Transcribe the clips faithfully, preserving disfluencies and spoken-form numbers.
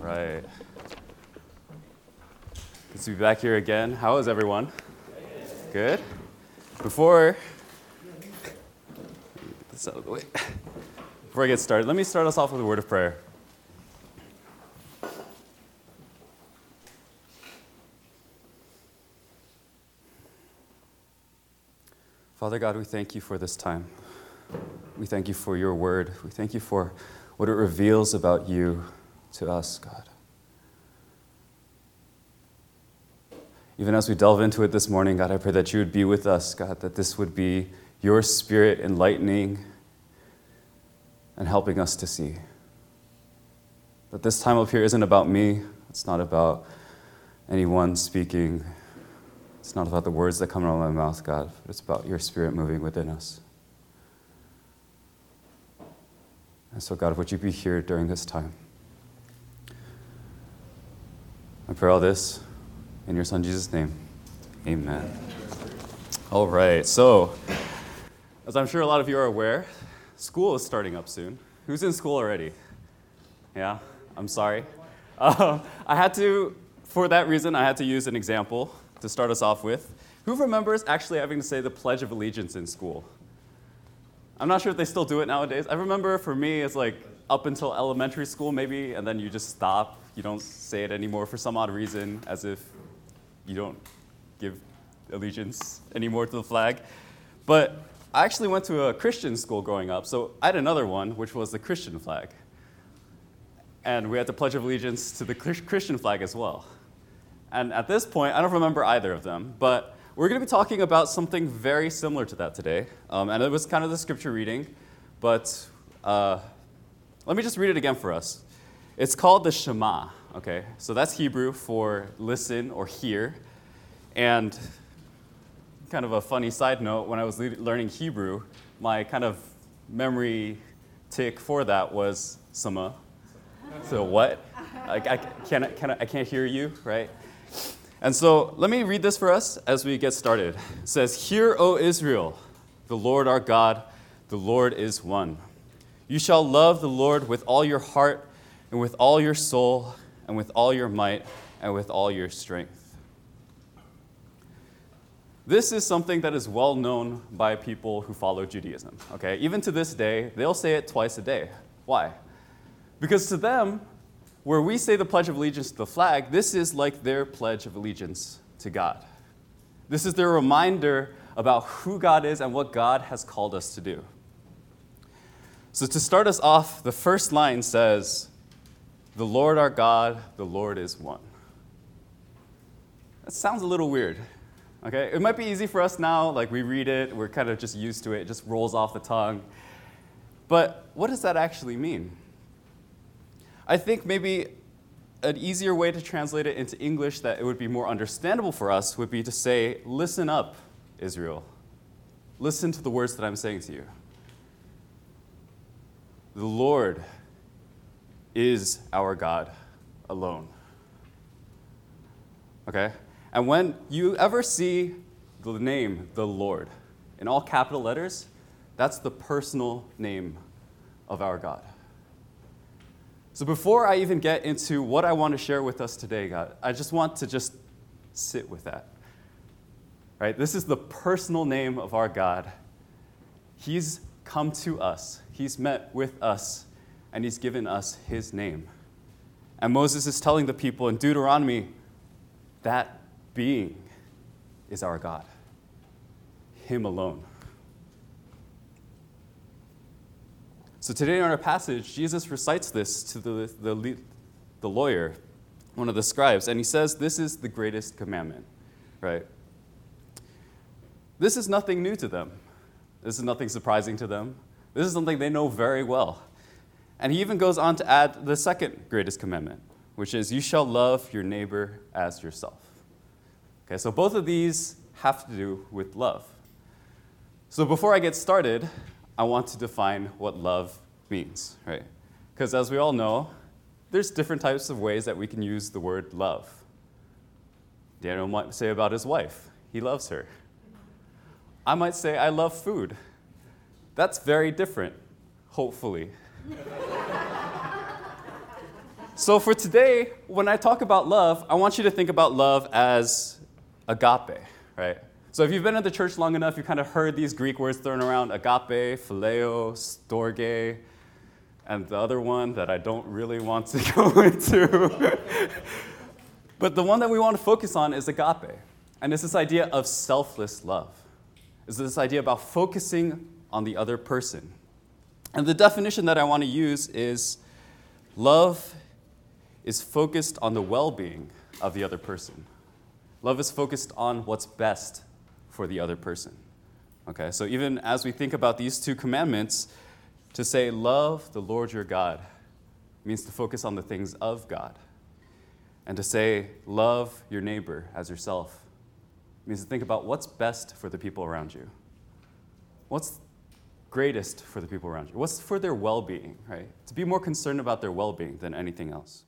right. Good to be back here again. How is everyone? Good? Before, get this out of the way. Before I get started, let me start us off with a word of prayer. Father God, we thank you for this time. We thank you for your word. We thank you for what it reveals about you to us, God. Even as we delve into it this morning, God, I pray that you would be with us, God, that this would be your Spirit enlightening and helping us to see. That this time up here isn't about me. It's not about anyone speaking. It's not about the words that come out of my mouth, God, but it's about your Spirit moving within us. And so, God, would you be here during this time? I pray all this in your Son, Jesus' name. Amen. All right, so, as I'm sure a lot of you are aware, school is starting up soon. Who's in school already? Yeah, I'm sorry. Uh, I had to, for that reason, I had to use an example to start us off with. Who remembers actually having to say the Pledge of Allegiance in school? I'm not sure if they still do it nowadays. I remember for me, it's like up until elementary school maybe, and then you just stop. You don't say it anymore for some odd reason, as if you don't give allegiance anymore to the flag. But I actually went to a Christian school growing up, so I had another one, which was the Christian flag. And we had to pledge allegiance to the Christian flag as well. And at this point, I don't remember either of them, but we're going to be talking about something very similar to that today. Um, and it was kind of the scripture reading, but uh, let me just read it again for us. It's called the Shema, okay? So that's Hebrew for listen or hear. And kind of a funny side note, when I was le- learning Hebrew, my kind of memory tick for that was Sama. So what? I, I, can't, can I, I can't hear you, right? And so let me read this for us as we get started. It says, "Hear, O Israel, the Lord our God, the Lord is one. You shall love the Lord with all your heart and with all your soul and with all your might and with all your strength." This is something that is well known by people who follow Judaism. Okay, even to this day, they'll say it twice a day. Why? Because to them, where we say the Pledge of Allegiance to the flag, this is like their Pledge of Allegiance to God. This is their reminder about who God is and what God has called us to do. So to start us off, the first line says, "The Lord our God, the Lord is one." That sounds a little weird. Okay, it might be easy for us now, like we read it, we're kind of just used to it, it just rolls off the tongue. But what does that actually mean? I think maybe an easier way to translate it into English that it would be more understandable for us would be to say, "Listen up, Israel. Listen to the words that I'm saying to you. The Lord is our God alone." Okay? And when you ever see the name, the Lord, in all capital letters, that's the personal name of our God. So before I even get into what I want to share with us today, God, I just want to just sit with that. Right? This is the personal name of our God. He's come to us. He's met with us, and he's given us his name. And Moses is telling the people in Deuteronomy, that being is our God, him alone. So today in our passage, Jesus recites this to the, the, the lawyer, one of the scribes, and he says, this is the greatest commandment, right? This is nothing new to them. This is nothing surprising to them. This is something they know very well. And he even goes on to add the second greatest commandment, which is, you shall love your neighbor as yourself. Okay, so both of these have to do with love. So before I get started, I want to define what love means, right? Because as we all know, there's different types of ways that we can use the word love. Daniel might say about his wife, he loves her. I might say I love food. That's very different, hopefully. So for today, when I talk about love, I want you to think about love as agape, right? So if you've been in the church long enough, you've kind of heard these Greek words thrown around: agape, phileo, storge, and the other one that I don't really want to go into. But the one that we want to focus on is agape. And it's this idea of selfless love. It's this idea about focusing on the other person. And the definition that I want to use is love is focused on the well-being of the other person. Love is focused on what's best for the other person. Okay, so even as we think about these two commandments, to say love the Lord your God means to focus on the things of God. And to say love your neighbor as yourself means to think about what's best for the people around you. What's greatest for the people around you? What's for their well-being, right? To be more concerned about their well-being than anything else.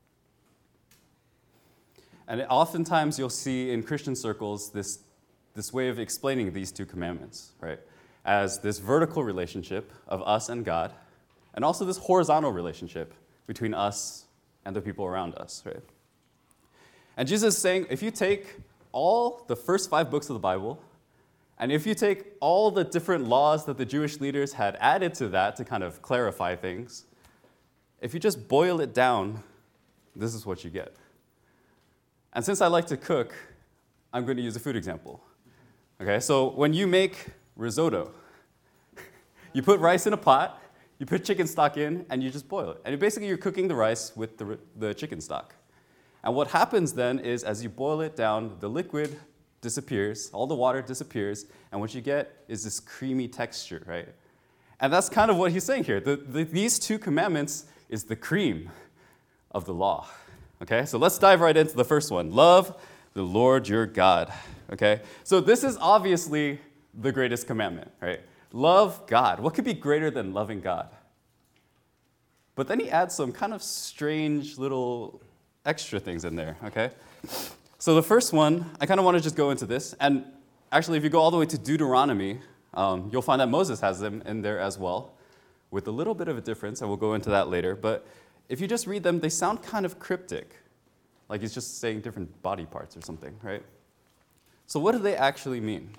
And oftentimes you'll see in Christian circles this, this way of explaining these two commandments, right? As this vertical relationship of us and God, and also this horizontal relationship between us and the people around us, right? And Jesus is saying, if you take all the first five books of the Bible, and if you take all the different laws that the Jewish leaders had added to that to kind of clarify things, if you just boil it down, this is what you get. And since I like to cook, I'm going to use a food example. Okay, so when you make risotto, you put rice in a pot, you put chicken stock in, and you just boil it. And basically you're cooking the rice with the, the chicken stock. And what happens then is as you boil it down, the liquid disappears, all the water disappears, and what you get is this creamy texture, right? And that's kind of what he's saying here. The, the, these two commandments is the cream of the law. Okay, so let's dive right into the first one. Love the Lord your God. Okay, so this is obviously the greatest commandment, right? Love God. What could be greater than loving God? But then he adds some kind of strange little extra things in there, okay? So the first one, I kind of want to just go into this. And actually, if you go all the way to Deuteronomy, um, you'll find that Moses has them in there as well, with a little bit of a difference, and we'll go into that later. But if you just read them, they sound kind of cryptic, like he's just saying different body parts or something, right? So what do they actually mean?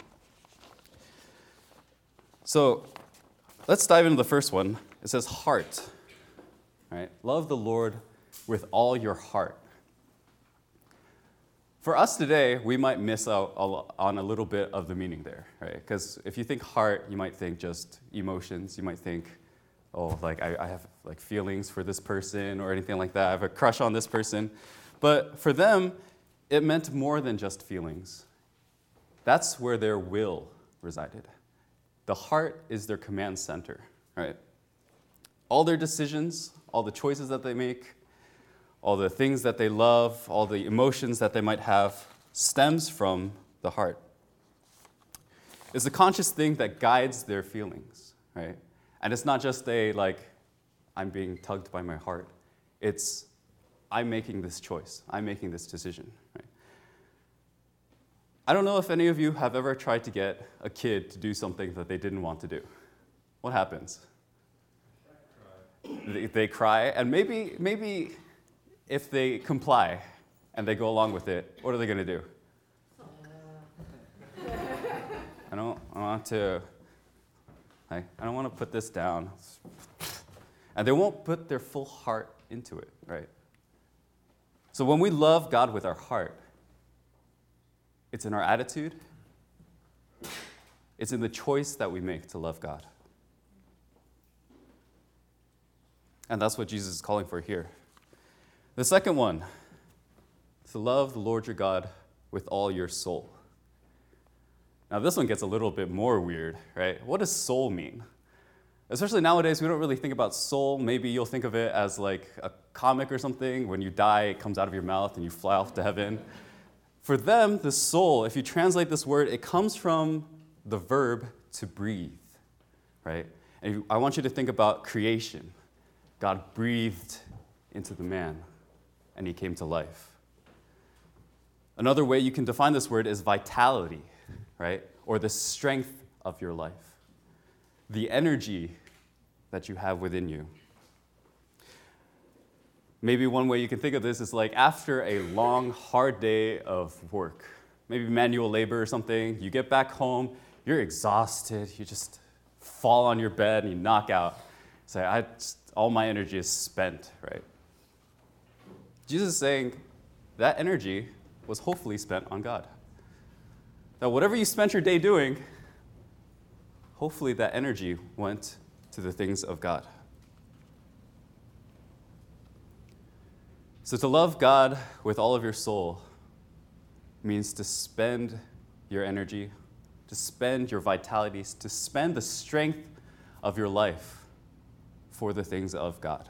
So let's dive into the first one. It says heart, right? Love the Lord with all your heart. For us today, we might miss out on a little bit of the meaning there, right? Because if you think heart, you might think just emotions. You might think, oh, like I, I have like feelings for this person or anything like that. I have a crush on this person. But for them, it meant more than just feelings. That's where their will resided. The heart is their command center, right? All their decisions, all the choices that they make, all the things that they love, all the emotions that they might have, stems from the heart. It's a conscious thing that guides their feelings, right? And it's not just a, like, I'm being tugged by my heart. It's, I'm making this choice. I'm making this decision, right? I don't know if any of you have ever tried to get a kid to do something that they didn't want to do. What happens? They, they cry, and maybe, maybe if they comply and they go along with it, what are they going to do? I don't I want to, I, I don't want to put this down. And they won't put their full heart into it, right? So when we love God with our heart, it's in our attitude, it's in the choice that we make to love God. And that's what Jesus is calling for here. The second one, to love the Lord your God with all your soul. Now this one gets a little bit more weird, right? What does soul mean? Especially nowadays, we don't really think about soul. Maybe you'll think of it as like a comic or something. When you die, it comes out of your mouth and you fly off to heaven. For them, the soul, if you translate this word, it comes from the verb to breathe, right? And I want you to think about creation. God breathed into the man, and he came to life. Another way you can define this word is vitality, right? Or the strength of your life, the energy that you have within you. Maybe one way you can think of this is like after a long, hard day of work, maybe manual labor or something, you get back home, you're exhausted, you just fall on your bed and you knock out. Say, I just, all my energy is spent, right? Jesus is saying that energy was hopefully spent on God. That whatever you spent your day doing, hopefully that energy went to the things of God. So to love God with all of your soul means to spend your energy, to spend your vitality, to spend the strength of your life for the things of God.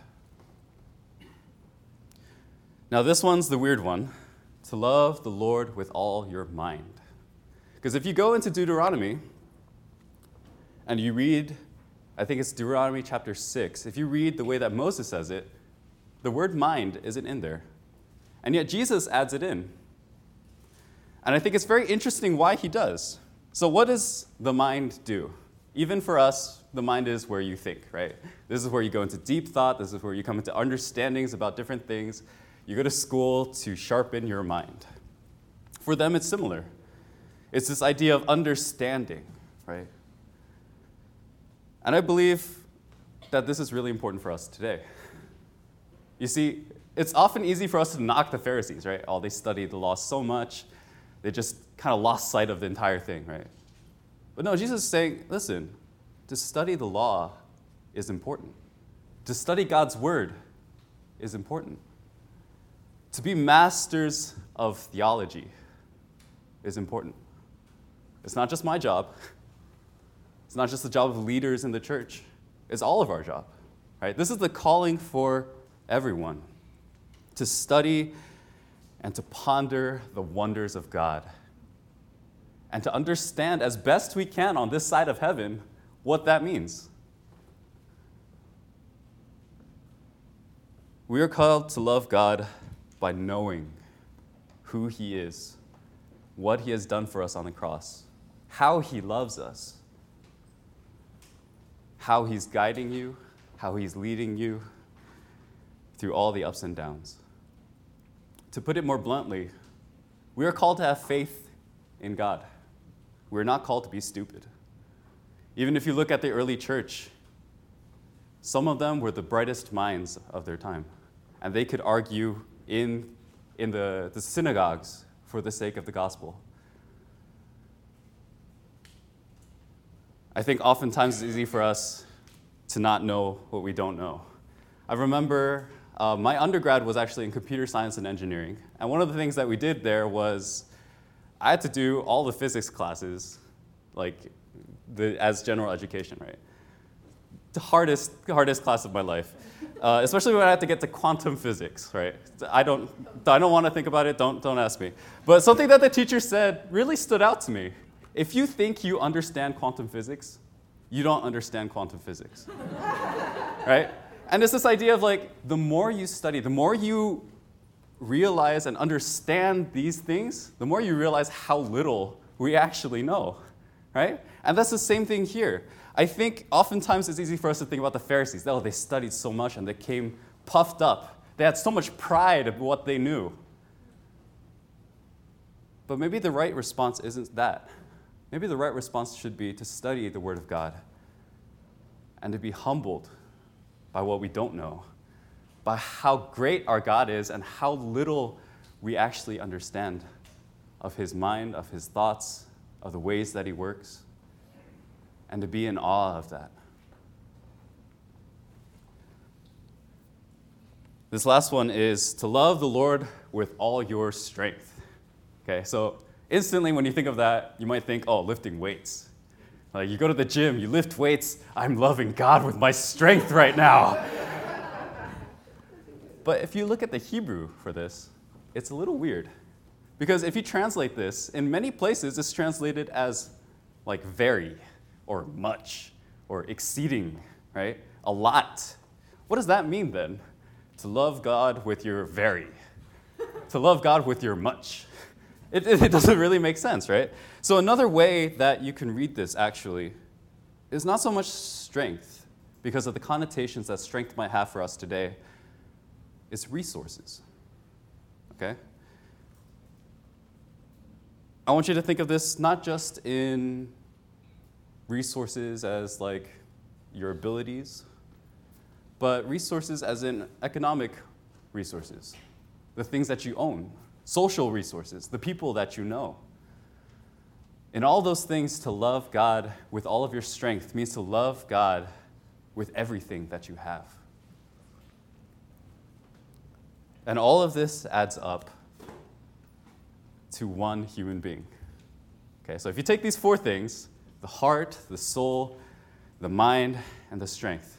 Now this one's the weird one, to love the Lord with all your mind. Because if you go into Deuteronomy and you read, I think it's Deuteronomy chapter six, if you read the way that Moses says it, the word mind isn't in there. And yet Jesus adds it in. And I think it's very interesting why he does. So what does the mind do? Even for us, the mind is where you think, right? This is where you go into deep thought. This is where you come into understandings about different things. You go to school to sharpen your mind. For them, it's similar. It's this idea of understanding, right? And I believe that this is really important for us today. You see, it's often easy for us to knock the Pharisees, right? Oh, they studied the law so much, they just kind of lost sight of the entire thing, right? But no, Jesus is saying, listen, to study the law is important. To study God's word is important. To be masters of theology is important. It's not just my job. It's not just the job of leaders in the church. It's all of our job, right? This is the calling for everyone, to study and to ponder the wonders of God, and to understand as best we can on this side of heaven what that means. We are called to love God by knowing who he is, what he has done for us on the cross, how he loves us, how he's guiding you, how he's leading you through all the ups and downs. To put it more bluntly, we are called to have faith in God. We're not called to be stupid. Even if you look at the early church, some of them were the brightest minds of their time, and they could argue in, in the, the synagogues for the sake of the gospel. I think oftentimes it's easy for us to not know what we don't know. I remember uh, my undergrad was actually in computer science and engineering, and one of the things that we did there was I had to do all the physics classes, like the, as general education, right? The hardest, the hardest class of my life, uh, especially when I had to get to quantum physics, right? I don't, I don't want to think about it. Don't, don't ask me. But something that the teacher said really stood out to me. If you think you understand quantum physics, you don't understand quantum physics, right? And it's this idea of like, the more you study, the more you realize and understand these things, the more you realize how little we actually know, right? And that's the same thing here. I think oftentimes it's easy for us to think about the Pharisees. Oh, they studied so much and they came puffed up. They had so much pride of what they knew. But maybe the right response isn't that. Maybe the right response should be to study the Word of God and to be humbled by what we don't know, by how great our God is and how little we actually understand of his mind, of his thoughts, of the ways that he works, and to be in awe of that. This last one is to love the Lord with all your strength. Okay, so instantly when you think of that, you might think, oh, lifting weights. Like you go to the gym, you lift weights, I'm loving God with my strength right now. But if you look at the Hebrew for this, it's a little weird. Because if you translate this, in many places it's translated as like very, or much, or exceeding, right? A lot. What does that mean then? To love God with your very. To love God with your much. It, it doesn't really make sense, right? So another way that you can read this, actually, is not so much strength, because of the connotations that strength might have for us today, is resources. Okay? I want you to think of this not just in resources as like your abilities, but resources as in economic resources, the things that you own, social resources, the people that you know. In all those things, to love God with all of your strength means to love God with everything that you have. And all of this adds up to one human being. Okay, so if you take these four things, the heart, the soul, the mind, and the strength,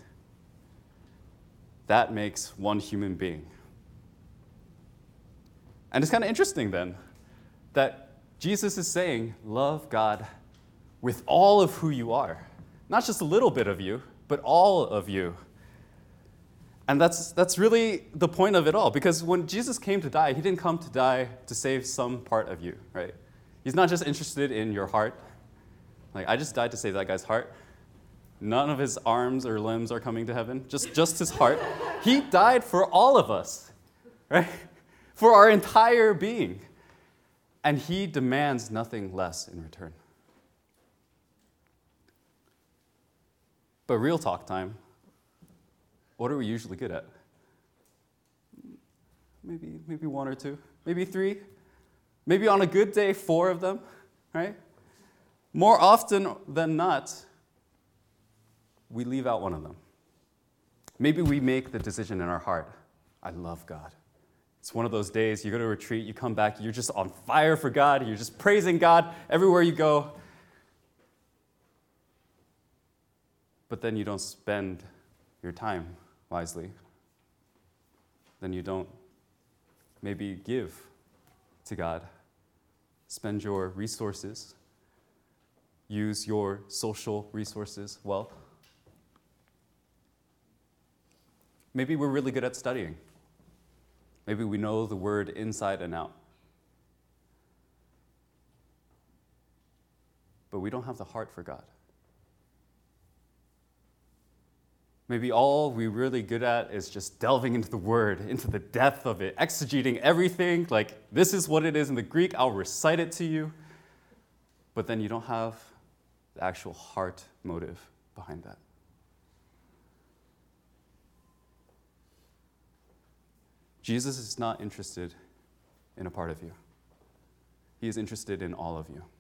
that makes one human being. And it's kind of interesting then that Jesus is saying, love God with all of who you are. Not just a little bit of you, but all of you. And that's, that's really the point of it all. Because when Jesus came to die, he didn't come to die to save some part of you, right? He's not just interested in your heart. Like, I just died to save that guy's heart. None of his arms or limbs are coming to heaven, just, just his heart. He died for all of us, right? For our entire being. And he demands nothing less in return. But real talk time, what are we usually good at? Maybe, maybe one or two, maybe three. Maybe on a good day, four of them, right? More often than not, we leave out one of them. Maybe we make the decision in our heart, I love God. It's one of those days, you go to a retreat, you come back, you're just on fire for God, you're just praising God everywhere you go. But then you don't spend your time wisely. Then you don't maybe give to God. Spend your resources. Use your social resources well. Maybe we're really good at studying. Maybe we know the word inside and out. But we don't have the heart for God. Maybe all we're really good at is just delving into the word, into the depth of it, exegeting everything, like this is what it is in the Greek, I'll recite it to you. But then you don't have the actual heart motive behind that. Jesus is not interested in a part of you. He is interested in all of you.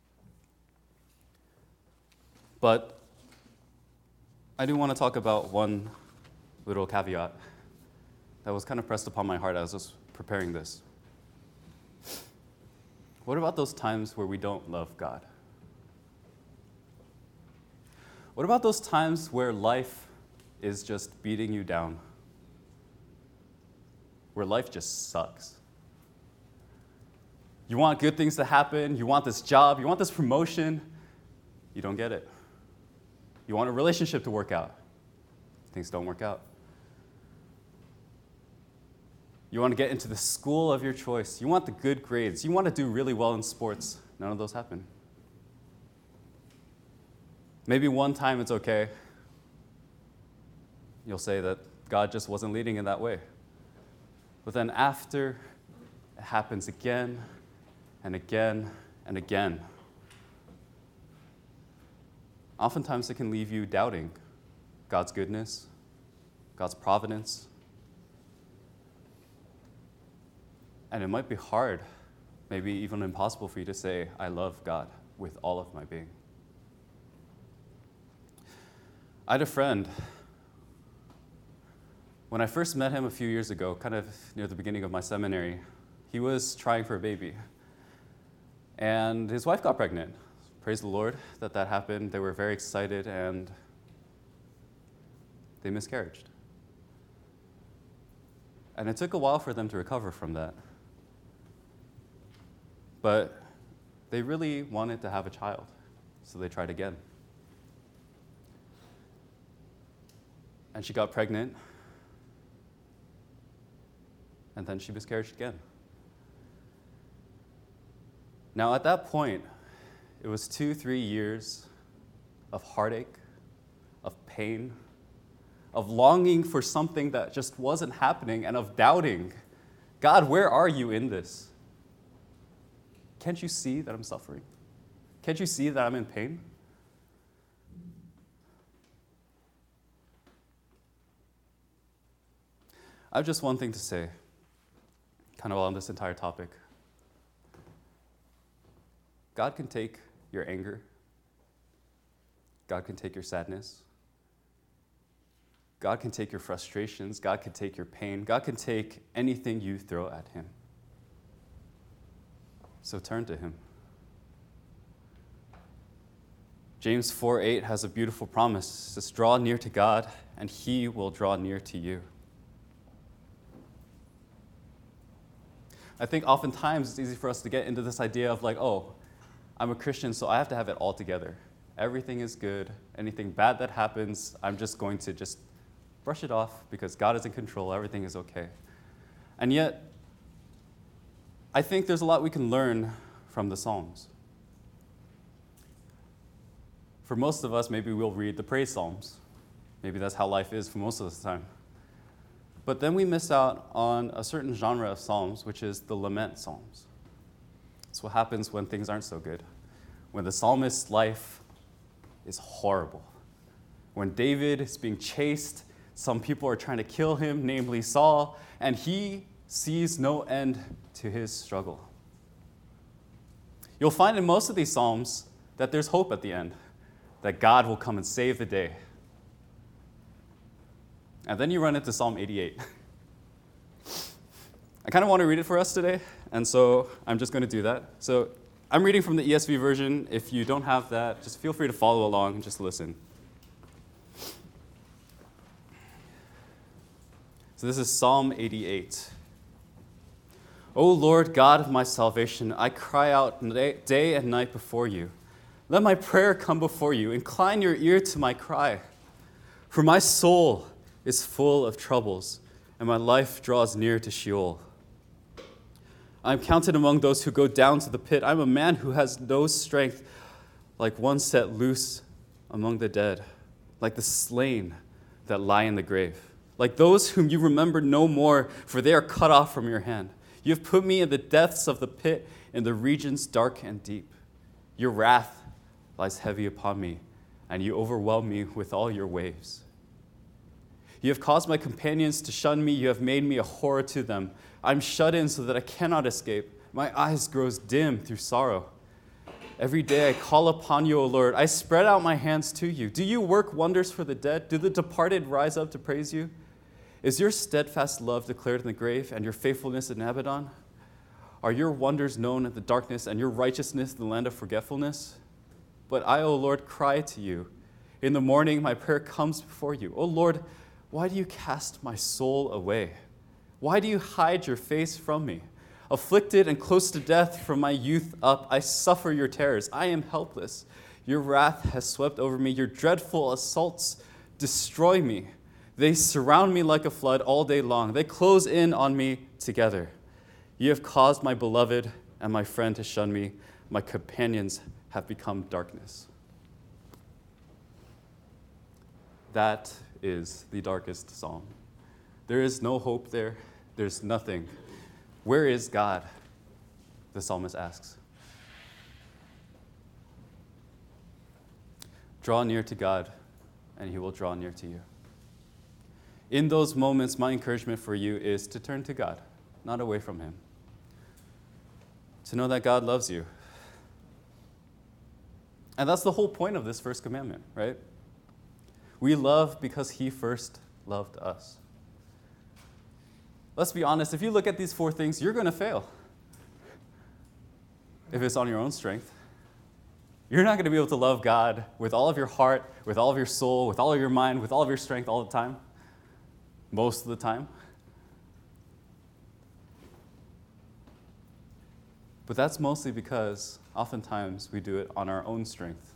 But I do want to talk about one little caveat that was kind of pressed upon my heart as I was preparing this. What about those times where we don't love God? What about those times where life is just beating you down? Where life just sucks. You want good things to happen, you want this job, you want this promotion, you don't get it. You want a relationship to work out, things don't work out. You want to get into the school of your choice, you want the good grades, you want to do really well in sports, none of those happen. Maybe one time it's okay. You'll say that God just wasn't leading in that way. But then after, it happens again and again and again. Oftentimes it can leave you doubting God's goodness, God's providence. And it might be hard, maybe even impossible for you to say, I love God with all of my being. I had a friend. When I first met him a few years ago, kind of near the beginning of my seminary, he was trying for a baby. And his wife got pregnant. Praise the Lord that that happened. They were very excited, and they miscarried. And it took a while for them to recover from that. But they really wanted to have a child, so they tried again. And she got pregnant, and then she miscarried again. Now, at that point, it was two, three years of heartache, of pain, of longing for something that just wasn't happening, and of doubting, God, where are you in this? Can't you see that I'm suffering? Can't you see that I'm in pain? I have just one thing to say, kind of on this entire topic. God can take your anger. God can take your sadness. God can take your frustrations. God can take your pain. God can take anything you throw at him. So turn to him. James four eight has a beautiful promise. It says, draw near to God, and he will draw near to you. I think oftentimes it's easy for us to get into this idea of like, oh, I'm a Christian, so I have to have it all together. Everything is good. Anything bad that happens, I'm just going to just brush it off because God is in control. Everything is okay. And yet, I think there's a lot we can learn from the Psalms. For most of us, maybe we'll read the praise Psalms. Maybe that's how life is for most of the time. But then we miss out on a certain genre of Psalms, which is the lament Psalms. It's what happens when things aren't so good. When the psalmist's life is horrible. When David is being chased, some people are trying to kill him, namely Saul, and he sees no end to his struggle. You'll find in most of these Psalms that there's hope at the end, that God will come and save the day. And then you run into Psalm eighty-eight. I kind of want to read it for us today, and so I'm just going to do that. So I'm reading from the E S V version. If you don't have that, just feel free to follow along and just listen. So this is Psalm eighty-eight. O Lord God of my salvation, I cry out day and night before you. Let my prayer come before you. Incline your ear to my cry. For my soul is full of troubles, and my life draws near to Sheol. I am counted among those who go down to the pit. I am a man who has no strength, like one set loose among the dead, like the slain that lie in the grave, like those whom you remember no more, for they are cut off from your hand. You have put me in the depths of the pit, in the regions dark and deep. Your wrath lies heavy upon me, and you overwhelm me with all your waves. You have caused my companions to shun me. You have made me a horror to them. I'm shut in so that I cannot escape. My eyes grow dim through sorrow. Every day I call upon you, O Lord. I spread out my hands to you. Do you work wonders for the dead? Do the departed rise up to praise you? Is your steadfast love declared in the grave and your faithfulness in Abaddon? Are your wonders known in the darkness and your righteousness in the land of forgetfulness? But I, O Lord, cry to you. In the morning my prayer comes before you. O Lord, why do you cast my soul away? Why do you hide your face from me? Afflicted and close to death from my youth up, I suffer your terrors. I am helpless. Your wrath has swept over me. Your dreadful assaults destroy me. They surround me like a flood all day long. They close in on me together. You have caused my beloved and my friend to shun me. My companions have become darkness. That is the darkest psalm. There is no hope there. There's nothing. Where is God? The psalmist asks. Draw near to God, and he will draw near to you. In those moments, my encouragement for you is to turn to God, not away from him. To know that God loves you. And that's the whole point of this first commandment, right? We love because he first loved us. Let's be honest, if you look at these four things, you're going to fail. If it's on your own strength. You're not going to be able to love God with all of your heart, with all of your soul, with all of your mind, with all of your strength all the time. Most of the time. But that's mostly because oftentimes we do it on our own strength.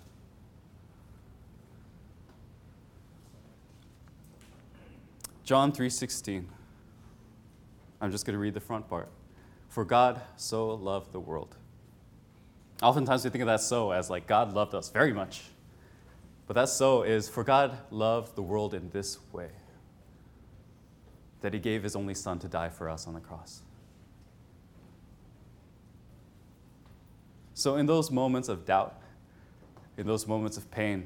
John three sixteen. I'm just going to read the front part. For God so loved the world. Oftentimes we think of that so as like God loved us very much. But that so is for God loved the world in this way. that he gave his only son to die for us on the cross. So in those moments of doubt, in those moments of pain,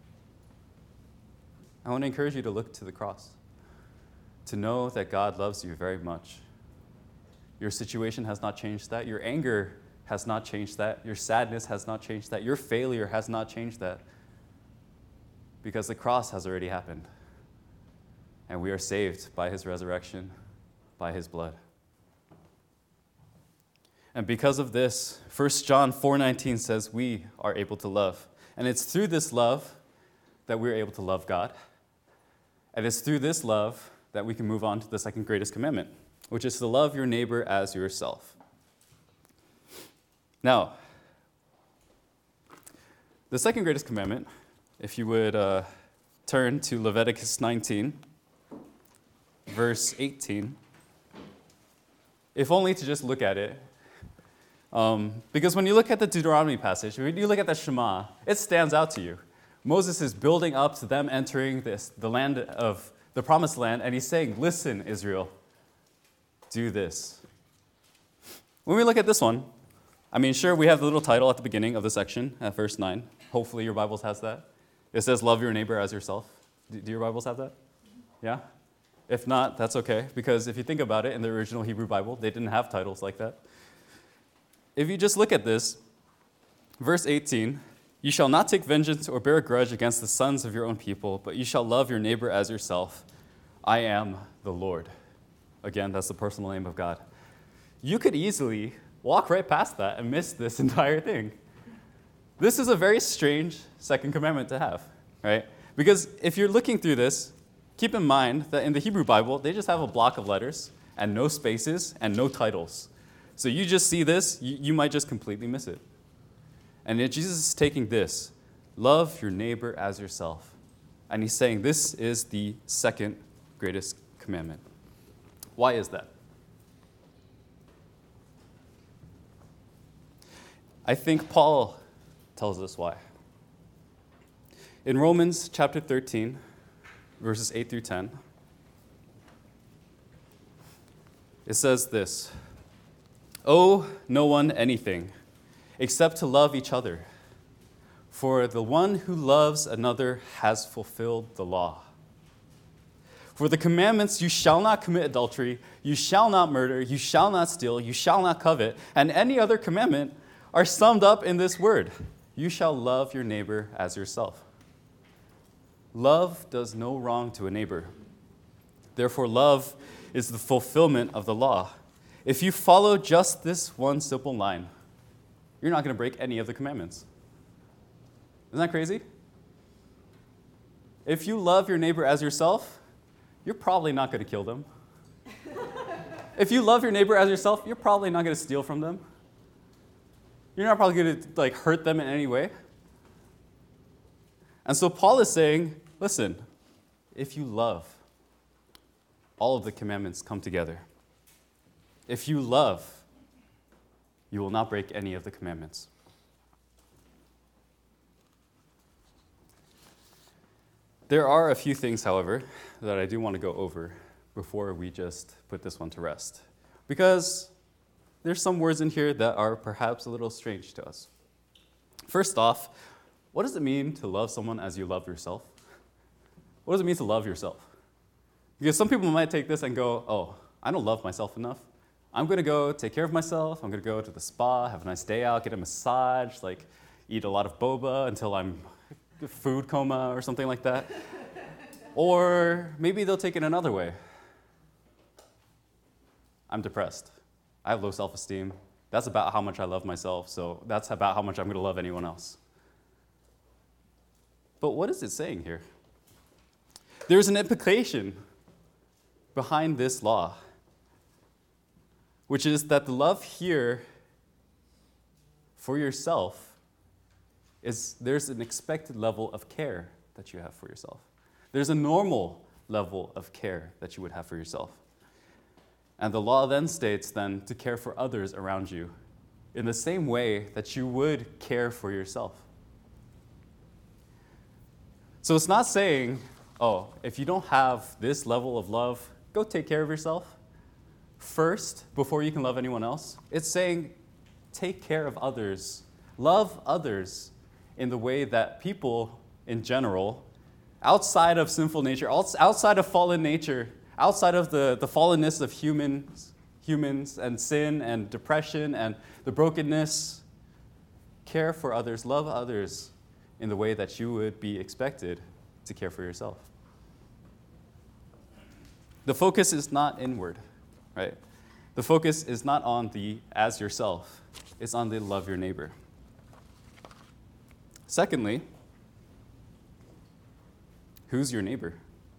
I want to encourage you to look to the cross, to know that God loves you very much. Your situation has not changed that. Your anger has not changed that. Your sadness has not changed that. Your failure has not changed that. Because the cross has already happened. And we are saved by his resurrection, by his blood. And because of this, First John four nineteen says we are able to love. And it's through this love that we're able to love God. And it's through this love that we can move on to the second greatest commandment, which is to love your neighbor as yourself. Now, the second greatest commandment, if you would uh, turn to Leviticus nineteen, verse eighteen, if only to just look at it. Um, because when you look at the Deuteronomy passage, when you look at the Shema, it stands out to you. Moses is building up to them entering this, the land of the promised land, and he's saying, listen, Israel, do this. When we look at this one, I mean, sure, we have the little title at the beginning of the section at verse nine. Hopefully your Bibles has that. It says, love your neighbor as yourself. Do, do your Bibles have that? Yeah? If not, that's okay, because if you think about it, in the original Hebrew Bible, they didn't have titles like that. If you just look at this, verse eighteen, you shall not take vengeance or bear a grudge against the sons of your own people, but you shall love your neighbor as yourself. I am the Lord. Again, that's the personal name of God. You could easily walk right past that and miss this entire thing. This is a very strange second commandment to have, right? Because if you're looking through this, keep in mind that in the Hebrew Bible, they just have a block of letters and no spaces and no titles. So you just see this, you, you might just completely miss it. And yet Jesus is taking this, love your neighbor as yourself. And he's saying this is the second greatest commandment. Why is that? I think Paul tells us why. In Romans chapter thirteen, verses eight through ten, it says this, owe no one anything except to love each other. For the one who loves another has fulfilled the law. For the commandments, you shall not commit adultery, you shall not murder, you shall not steal, you shall not covet, and any other commandment are summed up in this word, you shall love your neighbor as yourself. Love does no wrong to a neighbor. Therefore, love is the fulfillment of the law. If you follow just this one simple line, you're not going to break any of the commandments. Isn't that crazy? If you love your neighbor as yourself, you're probably not going to kill them. If you love your neighbor as yourself, you're probably not going to steal from them. You're not probably going to like hurt them in any way. And so Paul is saying, listen, if you love, all of the commandments come together. If you love, you will not break any of the commandments. There are a few things, however, that I do want to go over before we just put this one to rest. Because there's some words in here that are perhaps a little strange to us. First off, what does it mean to love someone as you love yourself? What does it mean to love yourself? Because some people might take this and go, oh, I don't love myself enough. I'm going to go take care of myself. I'm going to go to the spa, have a nice day out, get a massage, like eat a lot of boba until I'm food coma or something like that. Or maybe they'll take it another way. I'm depressed. I have low self-esteem. That's about how much I love myself, so that's about how much I'm going to love anyone else. But what is it saying here? There's an implication behind this law, which is that the love here for yourself is there's an expected level of care that you have for yourself. There's a normal level of care that you would have for yourself. And the law then states then to care for others around you in the same way that you would care for yourself. So it's not saying, oh, if you don't have this level of love, go take care of yourself first before you can love anyone else. It's saying take care of others. Love others in the way that people in general, outside of sinful nature, outside of fallen nature, outside of the, the fallenness of humans, humans and sin and depression and the brokenness, care for others, love others in the way that you would be expected to care for yourself. The focus is not inward, right? The focus is not on the as yourself. It's on the love your neighbor. Secondly, who's your neighbor?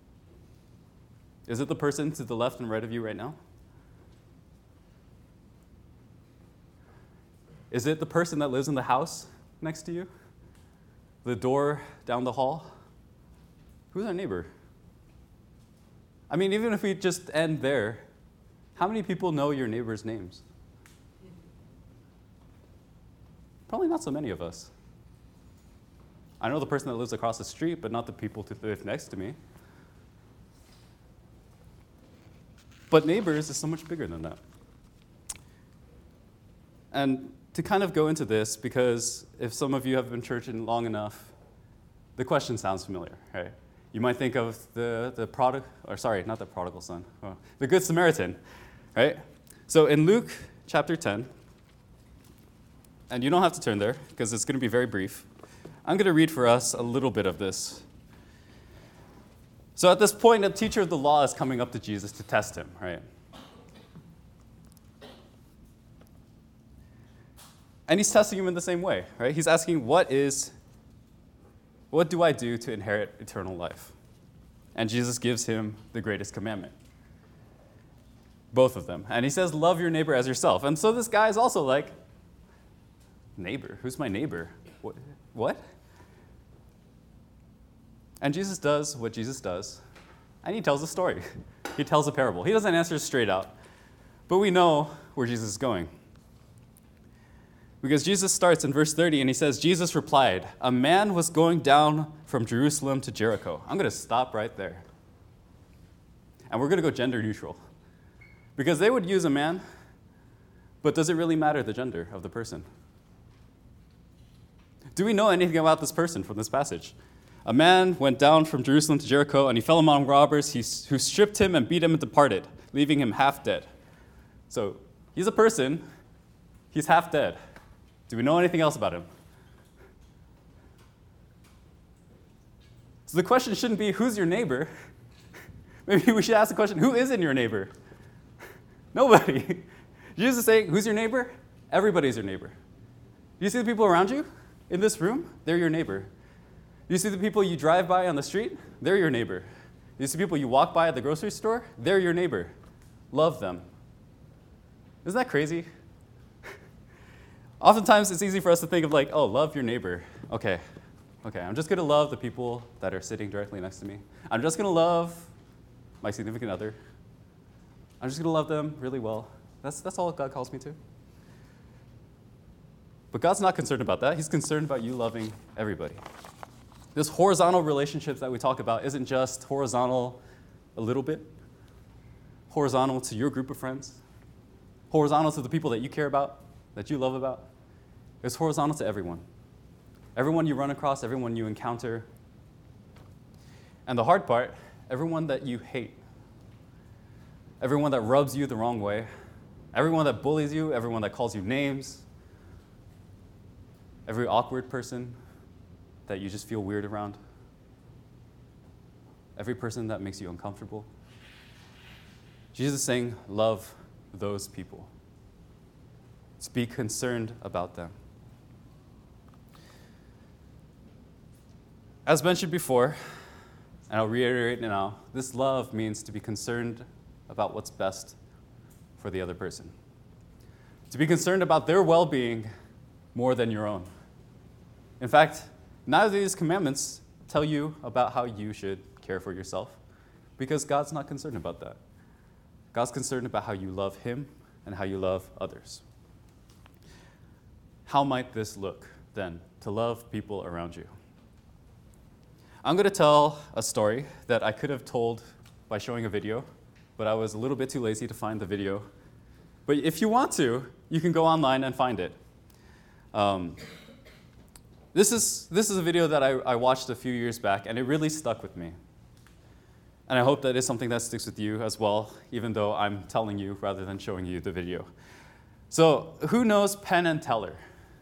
Is it the person to the left and right of you right now? Is it the person that lives in the house next to you? The door down the hall? Who's our neighbor? I mean, even if we just end there, how many people know your neighbor's names? Probably not so many of us. I know the person that lives across the street, but not the people who live next to me. But neighbors is so much bigger than that. And to kind of go into this, because if some of you have been churching long enough, the question sounds familiar, right? You might think of the, the prodigal, or sorry, not the prodigal son, oh, the Good Samaritan, right? So in Luke chapter ten, and you don't have to turn there because it's going to be very brief, I'm going to read for us a little bit of this. So at this point, a teacher of the law is coming up to Jesus to test him, right? And he's testing him in the same way, right? He's asking, what is, what do I do to inherit eternal life? And Jesus gives him the greatest commandment. Both of them. And he says, love your neighbor as yourself. And so this guy is also like, neighbor? Who's my neighbor? What? What? And Jesus does what Jesus does, and he tells a story. He tells a parable. He doesn't answer straight out, but we know where Jesus is going. Because Jesus starts in verse thirty, and he says, Jesus replied, a man was going down from Jerusalem to Jericho. I'm going to stop right there. And we're going to go gender neutral. Because they would use a man, but does it really matter the gender of the person? Do we know anything about this person from this passage? A man went down from Jerusalem to Jericho, and he fell among robbers who stripped him and beat him and departed, leaving him half dead. So he's a person. He's half dead. Do we know anything else about him? So the question shouldn't be, who's your neighbor? Maybe we should ask the question, who isn't your neighbor? Nobody. Jesus is saying, who's your neighbor? Everybody's your neighbor. Do you see the people around you in this room? They're your neighbor. Do you see the people you drive by on the street? They're your neighbor. Do you see people you walk by at the grocery store? They're your neighbor. Love them. Isn't that crazy? Oftentimes, it's easy for us to think of like, oh, love your neighbor. Okay, okay, I'm just going to love the people that are sitting directly next to me. I'm just going to love my significant other. I'm just going to love them really well. That's, that's all God calls me to. But God's not concerned about that. He's concerned about you loving everybody. This horizontal relationship that we talk about isn't just horizontal a little bit, horizontal to your group of friends, horizontal to the people that you care about, that you love about. It's horizontal to everyone. Everyone you run across, everyone you encounter. And the hard part, everyone that you hate. Everyone that rubs you the wrong way. Everyone that bullies you, everyone that calls you names. Every awkward person that you just feel weird around. Every person that makes you uncomfortable. Jesus is saying, love those people. Be concerned about them. As mentioned before, and I'll reiterate now, this love means to be concerned about what's best for the other person. To be concerned about their well-being more than your own. In fact, neither of these commandments tell you about how you should care for yourself, because God's not concerned about that. God's concerned about how you love him and how you love others. How might this look, then, to love people around you? I'm going to tell a story that I could have told by showing a video, but I was a little bit too lazy to find the video. But if you want to, you can go online and find it. Um, this is this is a video that I, I watched a few years back, and it really stuck with me. And I hope that is something that sticks with you as well, even though I'm telling you rather than showing you the video. So who knows Penn and Teller?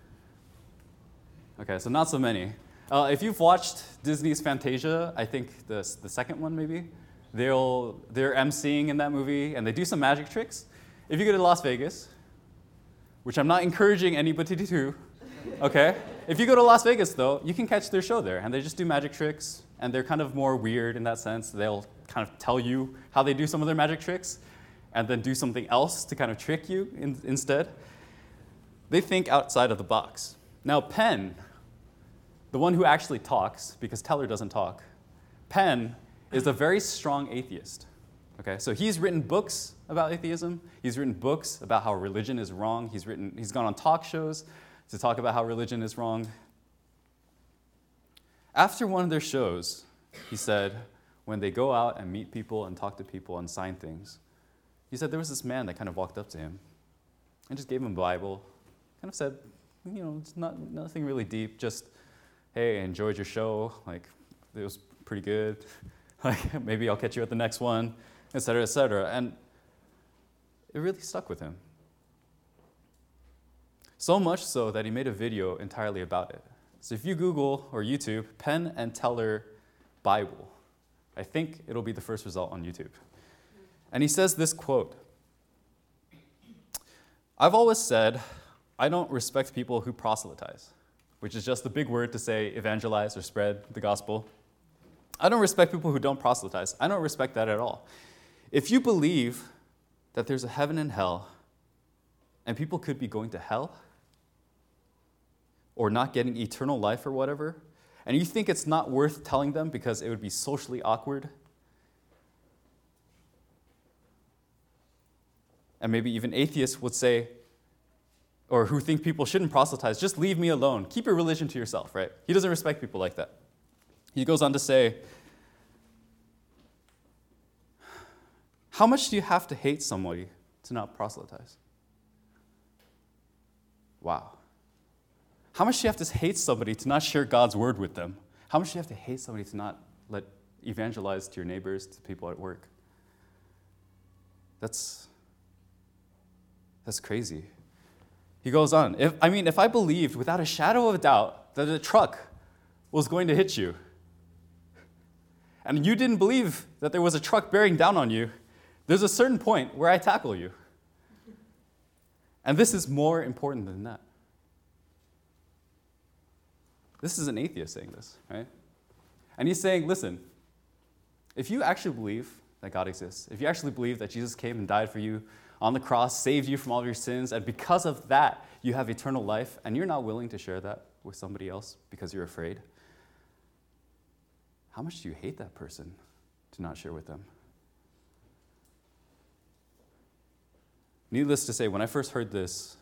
Okay, so not so many. Uh, if you've watched Disney's Fantasia, I think the, the second one maybe, they'll, they're emceeing in that movie, and they do some magic tricks. If you go to Las Vegas, which I'm not encouraging anybody to do, okay? If you go to Las Vegas, though, you can catch their show there, and they just do magic tricks, and they're kind of more weird in that sense. They'll kind of tell you how they do some of their magic tricks, and then do something else to kind of trick you in, instead. They think outside of the box. Now, Penn, the one who actually talks, because Teller doesn't talk, Penn is a very strong atheist. Okay, so he's written books about atheism. He's written books about how religion is wrong. He's written, he's gone on talk shows to talk about how religion is wrong. After one of their shows, he said, when they go out and meet people and talk to people and sign things, he said there was this man that kind of walked up to him and just gave him a Bible, kind of said, you know, it's not nothing really deep, just, hey, I enjoyed your show, like, it was pretty good, like, maybe I'll catch you at the next one, et cetera, et cetera. And it really stuck with him. So much so that he made a video entirely about it. So if you Google or YouTube, Penn and Teller Bible, I think it'll be the first result on YouTube. And he says this quote, "I've always said, I don't respect people who proselytize," which is just a big word to say evangelize or spread the gospel. I don't respect people who don't proselytize. I don't respect that at all. If you believe that there's a heaven and hell, and people could be going to hell, or not getting eternal life or whatever, and you think it's not worth telling them because it would be socially awkward, and maybe even atheists would say, or who think people shouldn't proselytize, just leave me alone. Keep your religion to yourself, right? He doesn't respect people like that. He goes on to say, how much do you have to hate somebody to not proselytize? Wow. How much do you have to hate somebody to not share God's word with them? How much do you have to hate somebody to not let evangelize to your neighbors, to people at work? That's, that's crazy. He goes on, if, I mean, if I believed without a shadow of a doubt that a truck was going to hit you, and you didn't believe that there was a truck bearing down on you, there's a certain point where I tackle you. And this is more important than that. This is an atheist saying this, right? And he's saying, listen, if you actually believe that God exists, if you actually believe that Jesus came and died for you on the cross, saved you from all of your sins, and because of that, you have eternal life, and you're not willing to share that with somebody else because you're afraid, how much do you hate that person to not share with them? Needless to say, when I first heard this,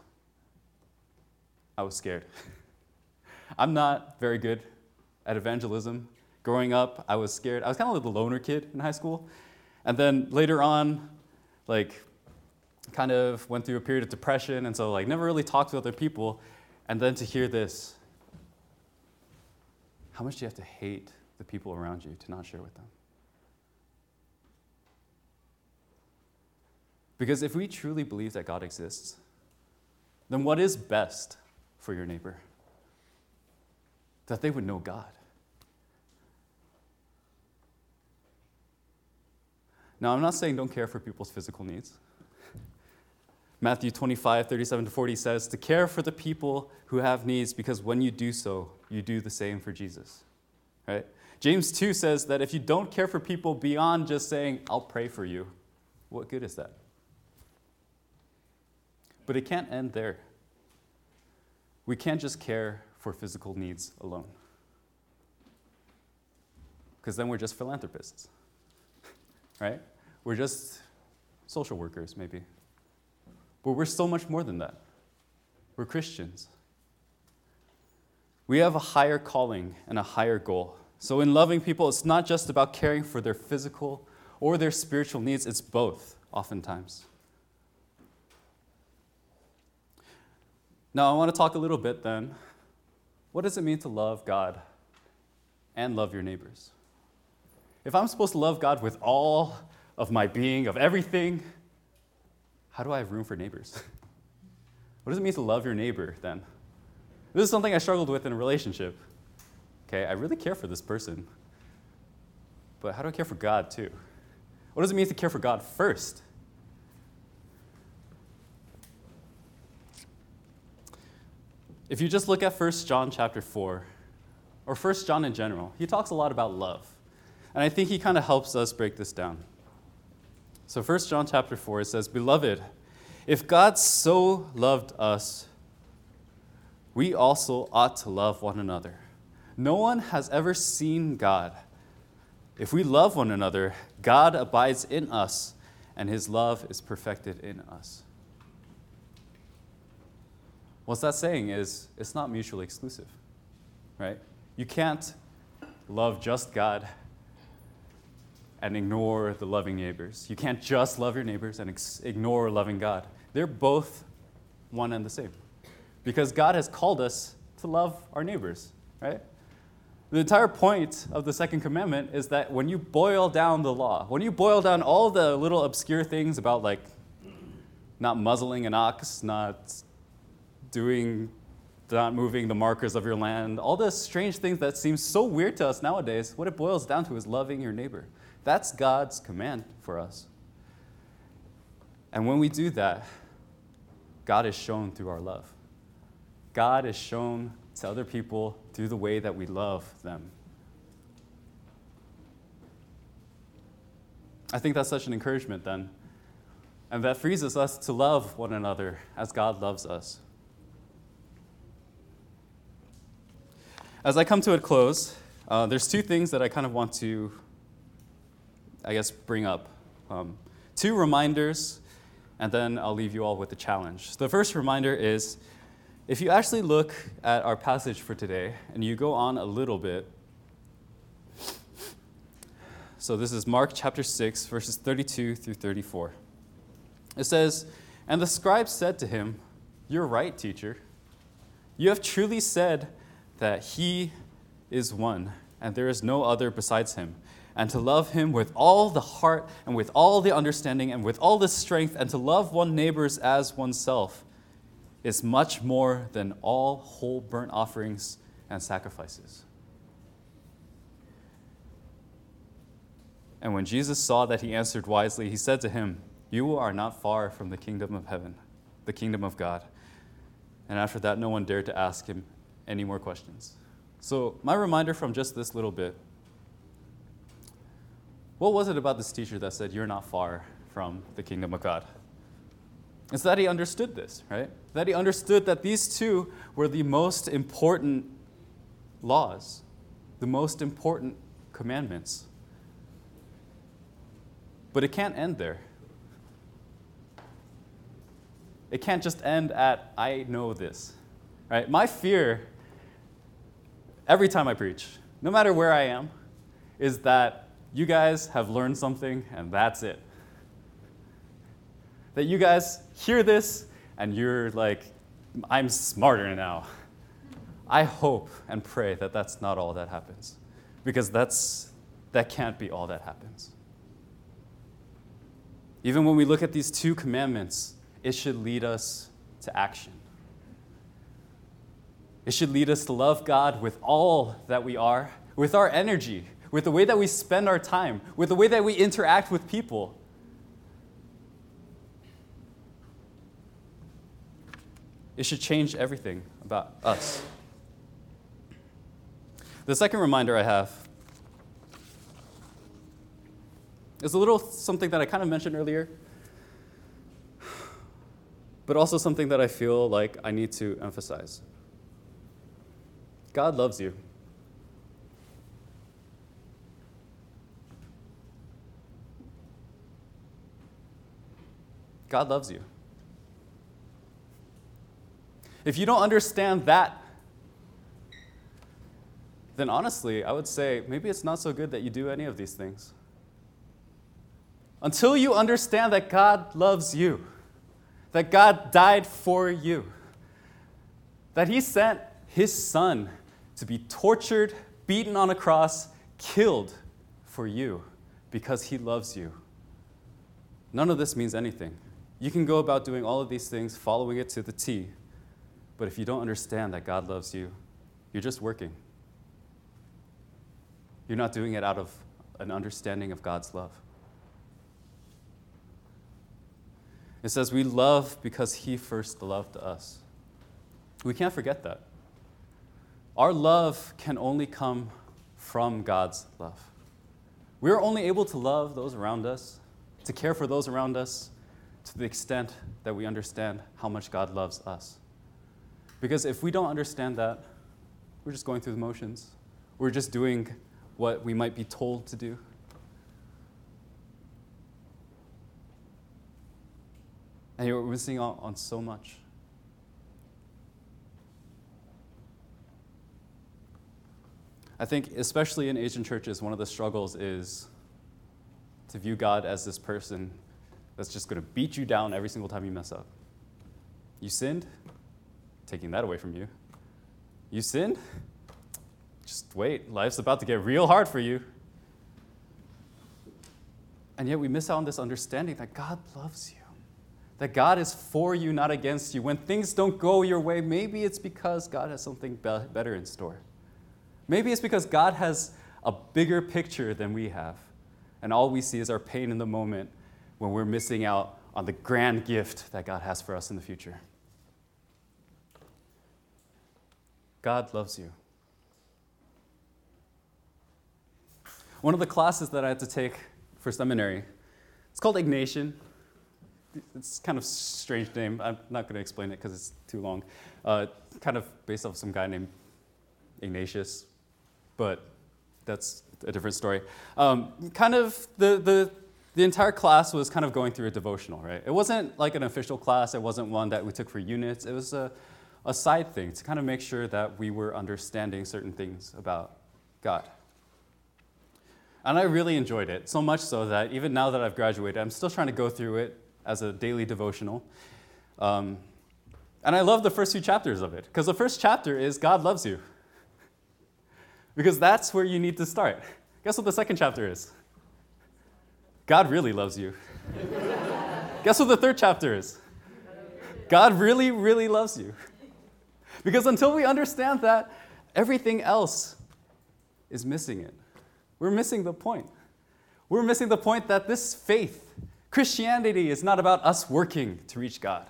I was scared. I'm not very good at evangelism. Growing up, I was scared. I was kind of like the loner kid in high school. And then later on, like, kind of went through a period of depression, and so like never really talked to other people. And then to hear this, how much do you have to hate the people around you to not share with them? Because if we truly believe that God exists, then what is best for your neighbor? That they would know God. Now, I'm not saying don't care for people's physical needs. Matthew twenty-five, thirty-seven to forty says, to care for the people who have needs, because when you do so, you do the same for Jesus. Right? James two says that if you don't care for people beyond just saying, I'll pray for you, what good is that? But it can't end there. We can't just care for physical needs alone. Because then we're just philanthropists. Right? We're just social workers, maybe. But we're so much more than that. We're Christians. We have a higher calling and a higher goal. So in loving people, it's not just about caring for their physical or their spiritual needs. It's both, oftentimes. Now, I want to talk a little bit then. What does it mean to love God and love your neighbors? If I'm supposed to love God with all of my being, of everything, how do I have room for neighbors? What does it mean to love your neighbor then? This is something I struggled with in a relationship. Okay, I really care for this person, but how do I care for God too? What does it mean to care for God first? If you just look at First John chapter four, or First John in general, he talks a lot about love. And I think he kind of helps us break this down. So First John chapter four, it says, "Beloved, if God so loved us, we also ought to love one another. No one has ever seen God. If we love one another, God abides in us, and his love is perfected in us." What's that saying is, it's not mutually exclusive, right? You can't love just God and ignore the loving neighbors. You can't just love your neighbors and ex- ignore loving God. They're both one and the same. Because God has called us to love our neighbors, right? The entire point of the second commandment is that when you boil down the law, when you boil down all the little obscure things about like not muzzling an ox, not doing, not moving the markers of your land, all the strange things that seem so weird to us nowadays, what it boils down to is loving your neighbor. That's God's command for us. And when we do that, God is shown through our love. God is shown to other people through the way that we love them. I think that's such an encouragement then. And that frees us to love one another as God loves us. As I come to a close, uh, there's two things that I kind of want to, I guess, bring up. Um, two reminders, and then I'll leave you all with a challenge. The first reminder is, if you actually look at our passage for today, and you go on a little bit, so this is Mark chapter six, verses thirty-two through thirty-four. It says, "And the scribe said to him, 'You're right, teacher. You have truly said that he is one, and there is no other besides him, and to love him with all the heart and with all the understanding and with all the strength, and to love one neighbors as oneself is much more than all whole burnt offerings and sacrifices.' And when Jesus saw that he answered wisely, he said to him, 'You are not far from the kingdom of heaven, the kingdom of God.' And after that, no one dared to ask him any more questions." So my reminder from just this little bit, what was it about this teacher that said, "You're not far from the kingdom of God"? It's that he understood this, right? That he understood that these two were the most important laws, the most important commandments. But it can't end there. It can't just end at, "I know this," right? My fear, every time I preach, no matter where I am, is that you guys have learned something and that's it. That you guys hear this and you're like, "I'm smarter now." I hope and pray that that's not all that happens, because that's that can't be all that happens. Even when we look at these two commandments, it should lead us to action. It should lead us to love God with all that we are, with our energy, with the way that we spend our time, with the way that we interact with people. It should change everything about us. The second reminder I have is a little something that I kind of mentioned earlier, but also something that I feel like I need to emphasize. God loves you. God loves you. If you don't understand that, then honestly, I would say maybe it's not so good that you do any of these things. Until you understand that God loves you, that God died for you, that he sent his son to be tortured, beaten on a cross, killed for you because he loves you. None of this means anything. You can go about doing all of these things, following it to the T, but if you don't understand that God loves you, you're just working. You're not doing it out of an understanding of God's love. It says we love because he first loved us. We can't forget that. Our love can only come from God's love. We are only able to love those around us, to care for those around us, to the extent that we understand how much God loves us. Because if we don't understand that, we're just going through the motions. We're just doing what we might be told to do. And we're missing out on so much. I think, especially in Asian churches, one of the struggles is to view God as this person that's just going to beat you down every single time you mess up. You sinned? Taking that away from you. You sinned? Just wait. Life's about to get real hard for you. And yet we miss out on this understanding that God loves you. That God is for you, not against you. When things don't go your way, maybe it's because God has something be- better in store. Maybe it's because God has a bigger picture than we have. And all we see is our pain in the moment when we're missing out on the grand gift that God has for us in the future. God loves you. One of the classes that I had to take for seminary, it's called Ignatian. It's kind of a strange name. I'm not going to explain it because it's too long. Uh, kind of based off some guy named Ignatius, but that's a different story. Um, kind of the, the the entire class was kind of going through a devotional, right? It wasn't like an official class. It wasn't one that we took for units. It was a, a side thing to kind of make sure that we were understanding certain things about God. And I really enjoyed it, so much so that even now that I've graduated, I'm still trying to go through it as a daily devotional. Um, and I love the first few chapters of it, because the first chapter is God loves you. Because that's where you need to start. Guess what the second chapter is? God really loves you. Guess what the third chapter is? God really, really loves you. Because until we understand that, everything else is missing it. We're missing the point. We're missing the point that this faith, Christianity, is not about us working to reach God.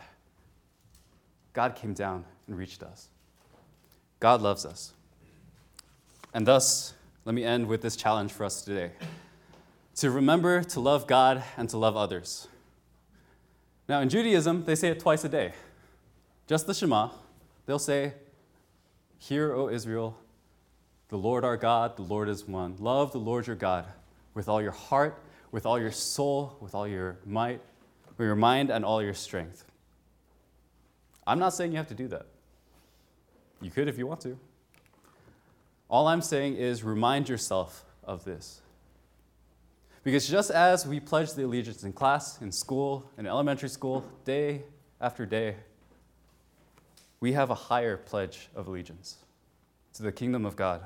God came down and reached us. God loves us. And thus, let me end with this challenge for us today. To remember to love God and to love others. Now, in Judaism, they say it twice a day. Just the Shema. They'll say, "Hear, O Israel, the Lord our God, the Lord is one. Love the Lord your God with all your heart, with all your soul, with all your might, with your mind, and all your strength." I'm not saying you have to do that. You could if you want to. All I'm saying is remind yourself of this. Because just as we pledge the allegiance in class, in school, in elementary school, day after day, we have a higher pledge of allegiance to the kingdom of God.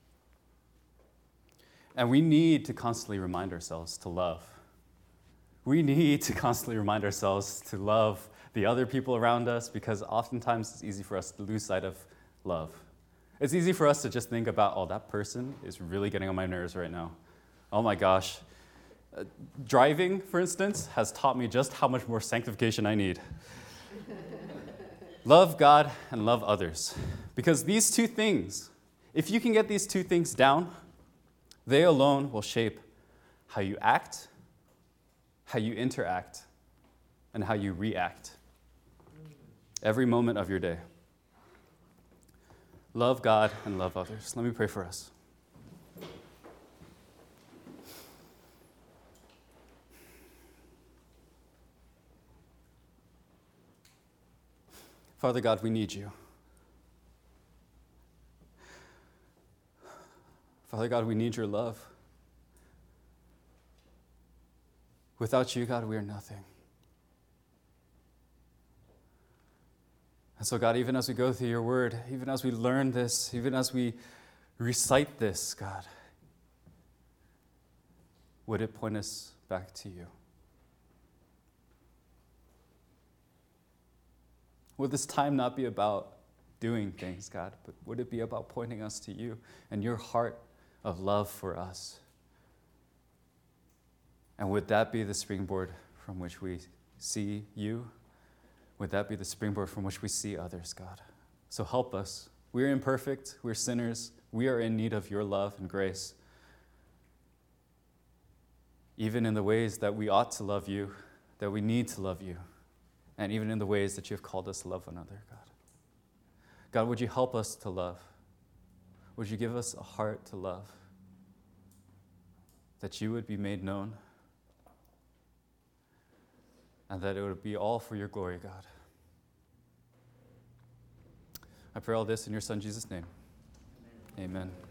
And we need to constantly remind ourselves to love. We need to constantly remind ourselves to love the other people around us, because oftentimes it's easy for us to lose sight of love. It's easy for us to just think about, oh, that person is really getting on my nerves right now. Oh my gosh. Uh, driving, for instance, has taught me just how much more sanctification I need. Love God and love others. Because these two things, if you can get these two things down, they alone will shape how you act, how you interact, and how you react every moment of your day. Love God and love others. Let me pray for us. Father God, we need you. Father God, we need your love. Without you, God, we are nothing. And so, God, even as we go through your word, even as we learn this, even as we recite this, God, would it point us back to you? Would this time not be about doing things, God, but would it be about pointing us to you and your heart of love for us? And would that be the springboard from which we see you? Would that be the springboard from which we see others, God? So help us. We're imperfect. We're sinners. We are in need of your love and grace. Even in the ways that we ought to love you, that we need to love you, and even in the ways that you have called us to love one another, God. God, would you help us to love? Would you give us a heart to love? That you would be made known, and that it would be all for your glory, God. I pray all this in your Son, Jesus' name. Amen. Amen.